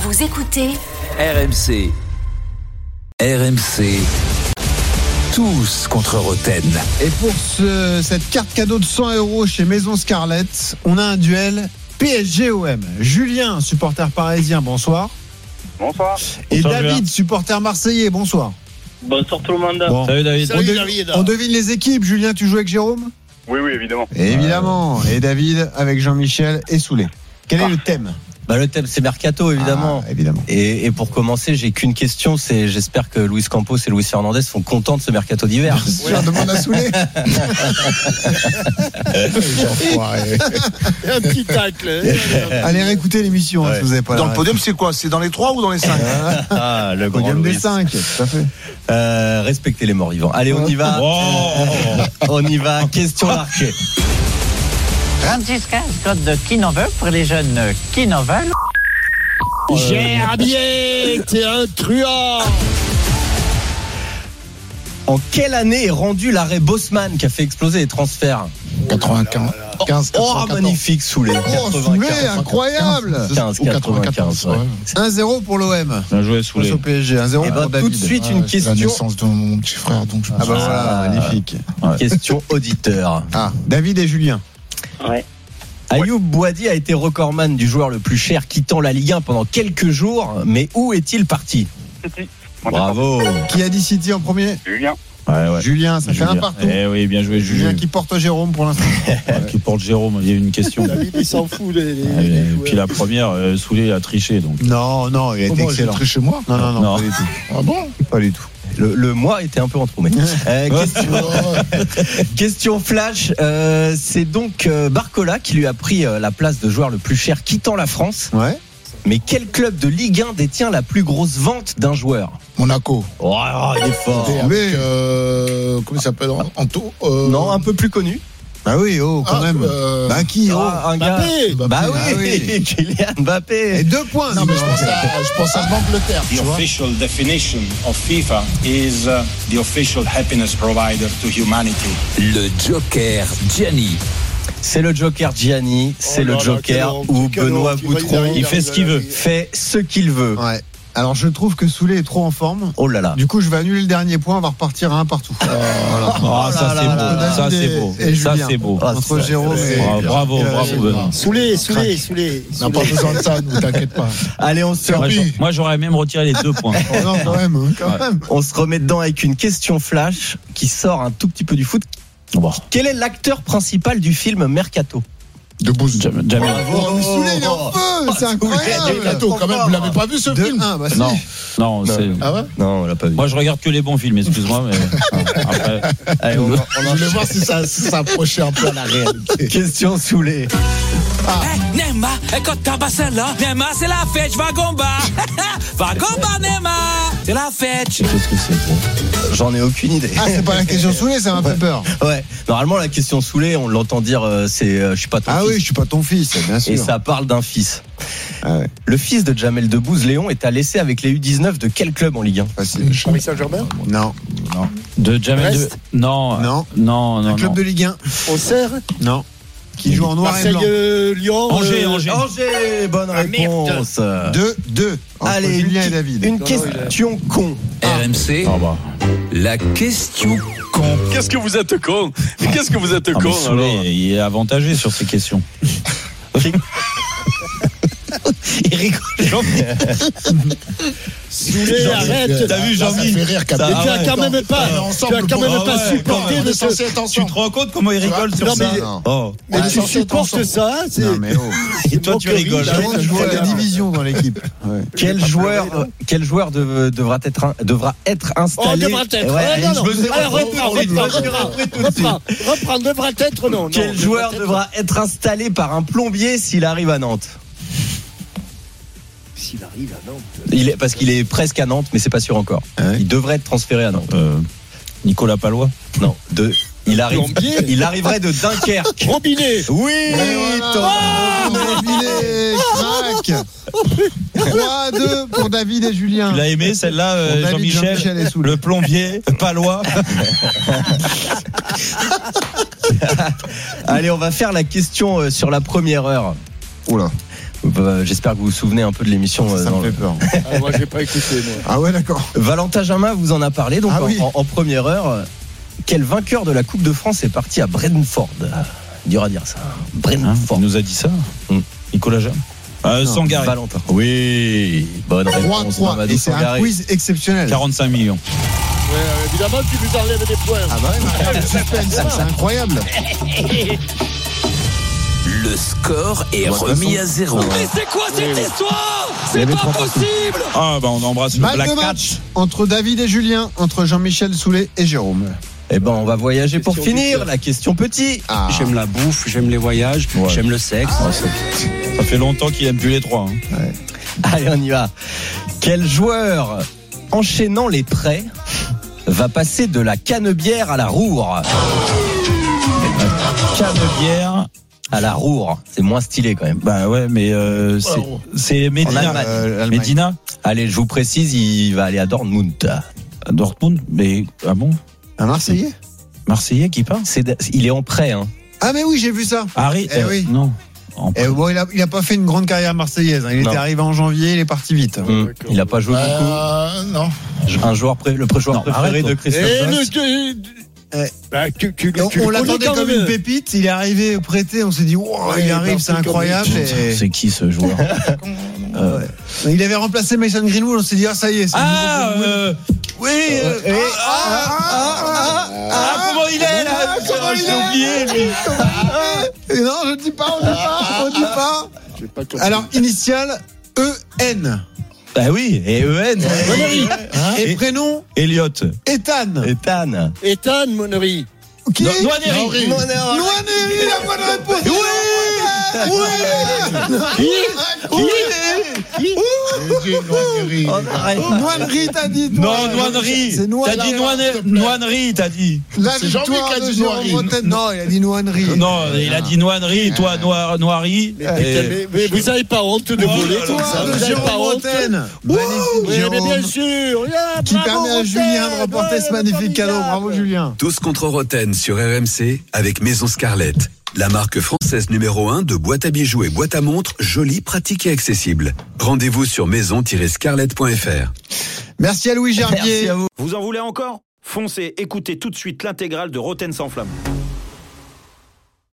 Vous écoutez RMC. RMC. Tous contre Roten. Et pour cette carte cadeau de 100 € chez Maison Scarlett, on a un duel PSG-OM. Julien, supporter parisien, bonsoir. Bonsoir. Et Bonsoir, David, Julien. supporter marseillais, bonsoir. Bonsoir tout le monde. Bon. Salut David. On devine les équipes. Julien, tu joues avec Jérôme ? Oui, évidemment. Évidemment. Et David avec Jean-Michel et Soulé. Quel est le thème ? Le thème c'est Mercato évidemment. Évidemment. Et pour commencer, j'ai qu'une question, c'est j'espère que Luis Campos et Luis Fernandez sont contents de ce Mercato d'hiver. Je demande à Soulé. Un petit tacle. Allez réécouter l'émission si vous n'avez pas Dans la le podium, c'est quoi ? C'est dans les 3 ou dans les 5 ? Ah, le grand podium des Luis. 5, tout à fait. Respectez les morts vivants. Allez, on y va. On y va. Question larquée. 36-15, code de qui n'en veut pour les jeunes qui n'en veulent. Gerbier, t'es un truand. En quelle année est rendu l'arrêt Bosman qui a fait exploser les transferts ? 95. Oh, magnifique, Soulé. Oh, Soulé, incroyable. 95. Ouais. 1-0 pour l'OM. Bien joué Face Soulé. au PSG, 1-0 Et pour tout David. de suite, une La question. naissance de mon petit frère, donc je me Ah bah voilà, magnifique. Question auditeur. Ah, David et Julien. Ouais. Ayoub Boadi a été recordman du joueur le plus cher quittant la Ligue 1 pendant quelques jours, mais où est-il parti ? City. Bravo. Qui a dit City en premier ? Julien. Ouais. Julien, ça fait un partout. Eh oui, bien joué Julien Julien. qui porte Jérôme pour l'instant. Qui porte Jérôme, il y a une question. David, il s'en fout. Et puis la première, Soulé a triché donc. Non, il a été excellent. chez moi. Non, Non. pas du tout. Ah bon ? Pas du tout. Le mois était un peu entroumé. Question flash. C'est donc Barcola qui lui a pris la place de joueur le plus cher quittant la France. Ouais. Mais quel club de Ligue 1 détient la plus grosse vente d'un joueur ? Monaco. Oh, il est fort. Avec, comment il s'appelle ? Anto Non, un peu plus connu. Bah oui, quand même. Bah qui Un gars. Mbappé. Bah Ah oui, oui. Kylian Mbappé. Et 2 points. Non, mais je pense à l'Angleterre, tu The vois. official definition of FIFA is the official happiness provider to humanity. Le Joker Gianni. C'est le Joker Gianni, c'est le Joker où Benoît Boutron Il fait ce qu'il veut. fait ce qu'il veut. Ouais. Alors je trouve que Soulé est trop en forme. Oh là là. Du coup, je vais annuler le dernier point. On va repartir à 1 partout. Voilà. Ah, ça c'est beau. Ça c'est beau. Ça c'est beau. Entre Jérôme et Bravo Benoît. Soulé. On n'a pas besoin de ça, ne t'inquiète pas. Allez, Moi j'aurais même retiré les 2 points. Oh non, quand même. on se remet dedans avec une question flash qui sort un tout petit peu du foot. Bon. Quel est l'acteur principal du film Mercato ? Debout. Jamel. Oh, mais Soulé, il est en feu. C'est incroyable. Attends, quand même, vous l'avez pas vu ce film ? 2-1, bah si. Non, c'est. Ah ouais ? Non, on l'a pas vu. Moi je regarde que les bons films, excuse-moi, mais après. Allez, Je voulais voir si ça s'approchait un peu à la réalité. question Soulé. Nema, écoute ta basse là. Nema, c'est la fête, Vagomba. Vagomba, Nema. C'est la fête. Qu'est-ce que c'est ? J'en ai aucune idée. Ah, c'est pas la question Soulé, ça m'a fait peur. Ouais. Normalement, la question Soulé, on l'entend dire, c'est je suis pas ton Ah fils. oui, je suis pas ton fils, bien sûr. Et ça parle d'un fils. Ah ouais. Le fils de Jamel Debbouze, Léon, est à l'essai avec les U19 de quel club en Ligue 1 Facile. Paris Saint-Germain. Non. De Jamel de. Brest. Non. Un club de Ligue 1. Auxerre. Non. Qui joue en noir et blanc. Marseille, Lyon. Angers, bonne réponse. 2-2. Entre Allez, Julien et David. une question con. RMC. Ah bah. La question con. Qu'est-ce que vous êtes con? Mais qu'est-ce que vous êtes Ah, mais con Soulé, alors? il est avantagé sur ces questions. Il rigole. Soulé, arrête. T'as vu, Jean-Mi? Ça fait rire, Mais tu as quand même pas supporté de censé ce. être ensemble. Tu te rends compte comment il rigole sur Non, ça? mais- Oh. Mais tu supportes ça. C'est. Non, mais oh. Et toi, tu rigoles. Je vois la division dans l'équipe. Ouais. Quel joueur devra être installé? Oh, devra être. Ouais, Non. je me sais- Alors, reprends, devra être, non. Quel joueur devra être installé par un plombier s'il arrive à Nantes? S'il arrive à Nantes. Parce qu'il est presque à Nantes, mais c'est pas sûr encore. Ah ouais. Il devrait être transféré à Nantes. Nicolas Palois. Non, il arriverait de Dunkerque. Robinet. Oui, Robinet, crac. 3-2 pour David et Julien. Tu l'as aimé celle-là, Pour David, Jean-Michel et Jean-Michel? Soulé. Le plombier, Palois. Allez, on va faire la question sur la première heure. Oula. J'espère que vous vous souvenez un peu de l'émission. Ça me fait peur. Moi, j'ai pas écouté, moi. Ah ouais, d'accord. Valentin Jamin vous en a parlé donc Oui. en première heure. Quel vainqueur de la Coupe de France est parti à Brentford? Dur à dire ça. Brentford. Il nous a dit ça. Nicolas Jamin. Sangaré. Valentin. Oui, bonne réponse. 3-3. Mamadou Et c'est un Sangaré. quiz exceptionnel. 45 millions. Ouais, évidemment, tu nous enlèves des points. Ah bah ouais, le suspense, c'est incroyable. Le score est remis à 0. Mais c'est quoi cette histoire? C'est avait pas trois parties. possible. Ah bah on embrasse le Balle Black de Cat. match entre David et Julien, entre Jean-Michel Soulet et Jérôme. Eh ben, on va voyager pour Question finir. du La question petit. Ah. J'aime la bouffe, j'aime les voyages, Ouais. j'aime le sexe. Ça fait longtemps qu'il aime plus les trois. Allez, on y va. Quel joueur, enchaînant les prêts, va passer de la Canebière à la Roure? Canebière. À la Roure. C'est moins stylé quand même. Bah ouais, mais c'est En Medina. Allemagne. L'Allemagne. Medina Allez, je vous précise, il va aller à Dortmund. à Dortmund. Mais ah bon, Un Marseillais? Marseillais qui part? Il est en prêt, hein. Ah mais oui, j'ai vu ça. Harry. Oui. Non. En Et bon, il a pas fait une grande carrière marseillaise. Il Non. était arrivé en janvier, il est parti vite. Il n'a pas joué Non. beaucoup. Un joueur le joueur Non, préféré arrête, de Christophe Et Jones. bah, tu On l'attendait comme une pépite. Il est arrivé prêté. On s'est dit, wow, il arrive, c'est incroyable. Et- C'est qui ce joueur? Il avait remplacé Mason Greenwood. On s'est dit, ah ça y est. c'est Ah le nouveau Greenwood. oui. Comment il est là? J'ai oublié lui. Non, je ne dis pas, on dit pas. Alors, initial EN. Bah oui, et EN. Et prénom Elliot. Ethan. Ethan. Ethan Monnery. Qui Noaneri. Noaneri, la bonne réponse. Noaneri, t'as dit. toi. Non, Noaneri. C'est T'as dit Noaneri, t'as dit. La C'est Jean-Luc victoire qui a de dit Jérôme Noaneri. Bretagne. Non, il a dit Noaneri. Non, il a dit Noaneri, toi Noiri. Mais vous n'avez pas honte de voler comme ça. Victoire de Vous n'avez pas Jérôme honte. Bretagne. Magnifique, Oui, mais Jérôme. bien sûr. Qui permet à Julien de remporter ce magnifique cadeau. Bravo, Julien. Tous contre Roten sur RMC avec Maison Scarlett. La marque française numéro 1 de boîtes à bijoux et boîtes à montres, jolie, pratique et accessible. Rendez-vous sur maison-scarlett.fr. Merci à Louis Gerbier. Merci à vous. Vous en voulez encore? Foncez, écoutez tout de suite l'intégrale de Roten sans flamme.